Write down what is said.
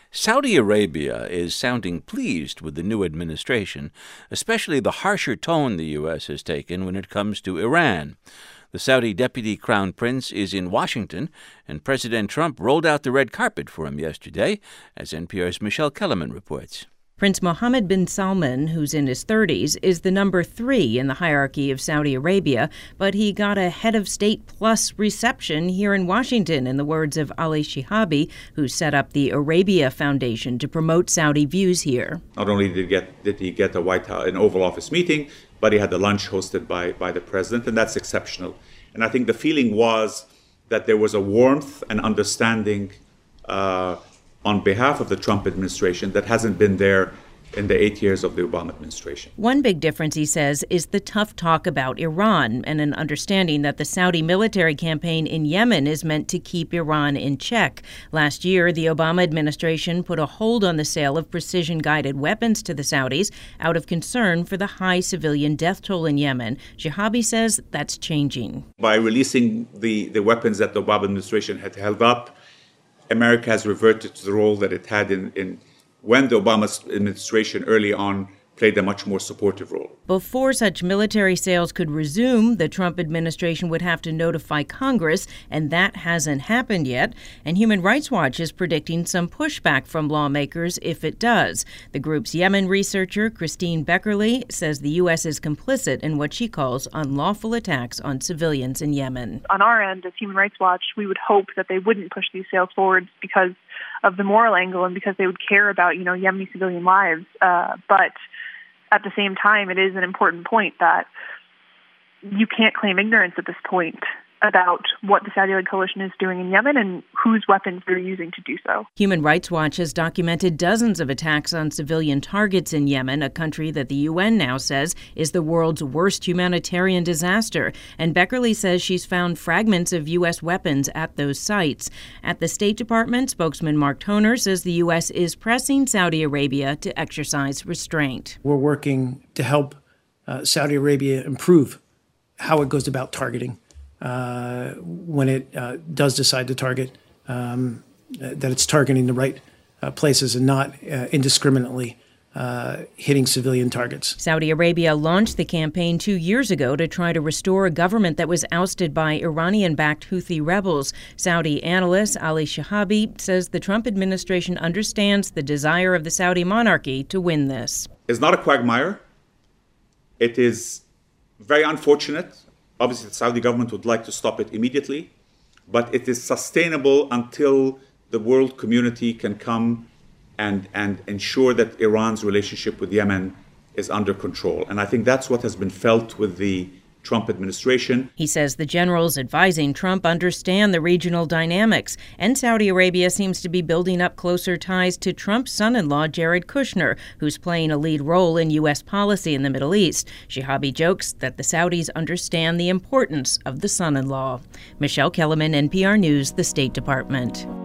Saudi Arabia is sounding pleased with the new administration, especially the harsher tone the U.S. has taken when it comes to Iran. The Saudi Deputy Crown Prince is in Washington, and President Trump rolled out the red carpet for him yesterday, as NPR's Michelle Kellerman reports. Prince Mohammed bin Salman, who's in his 30s, is the number 3 in the hierarchy of Saudi Arabia, but he got a head of state plus reception here in Washington, in the words of Ali Shihabi, who set up the Arabia Foundation to promote Saudi views here. Not only did he get a White House, an Oval Office meeting, but he had a lunch hosted by the president, and that's exceptional. And I think the feeling was that there was a warmth and understanding on behalf of the Trump administration that hasn't been there in the 8 years of the Obama administration. One big difference, he says, is the tough talk about Iran and an understanding that the Saudi military campaign in Yemen is meant to keep Iran in check. Last year, the Obama administration put a hold on the sale of precision-guided weapons to the Saudis out of concern for the high civilian death toll in Yemen. Shihabi says that's changing. By releasing the weapons that the Obama administration had held up, America has reverted to the role that it had in when the Obama administration early on played a much more supportive role. Before such military sales could resume, the Trump administration would have to notify Congress, and that hasn't happened yet. And Human Rights Watch is predicting some pushback from lawmakers if it does. The group's Yemen researcher, Christine Beckerle, says the U.S. is complicit in what she calls unlawful attacks on civilians in Yemen. On our end, as Human Rights Watch, we would hope that they wouldn't push these sales forward because of the moral angle and because they would care about, Yemeni civilian lives. But at the same time, it is an important point that you can't claim ignorance at this point about what the Saudi-led coalition is doing in Yemen and whose weapons they're using to do so. Human Rights Watch has documented dozens of attacks on civilian targets in Yemen, a country that the UN now says is the world's worst humanitarian disaster. And Beckerle says she's found fragments of U.S. weapons at those sites. At the State Department, spokesman Mark Toner says the U.S. is pressing Saudi Arabia to exercise restraint. We're working to help Saudi Arabia improve how it goes about targeting. When it does decide to target, that it's targeting the right places and not indiscriminately hitting civilian targets. Saudi Arabia launched the campaign 2 years ago to try to restore a government that was ousted by Iranian-backed Houthi rebels. Saudi analyst Ali Shihabi says the Trump administration understands the desire of the Saudi monarchy to win this. It's not a quagmire. It is very unfortunate. Obviously, the Saudi government would like to stop it immediately, but it is sustainable until the world community can come and ensure that Iran's relationship with Yemen is under control. And I think that's what has been felt with the Trump administration. He says the generals advising Trump understand the regional dynamics, and Saudi Arabia seems to be building up closer ties to Trump's son-in-law, Jared Kushner, who's playing a lead role in U.S. policy in the Middle East. Shihabi jokes that the Saudis understand the importance of the son-in-law. Michelle Kellerman, NPR News, the State Department.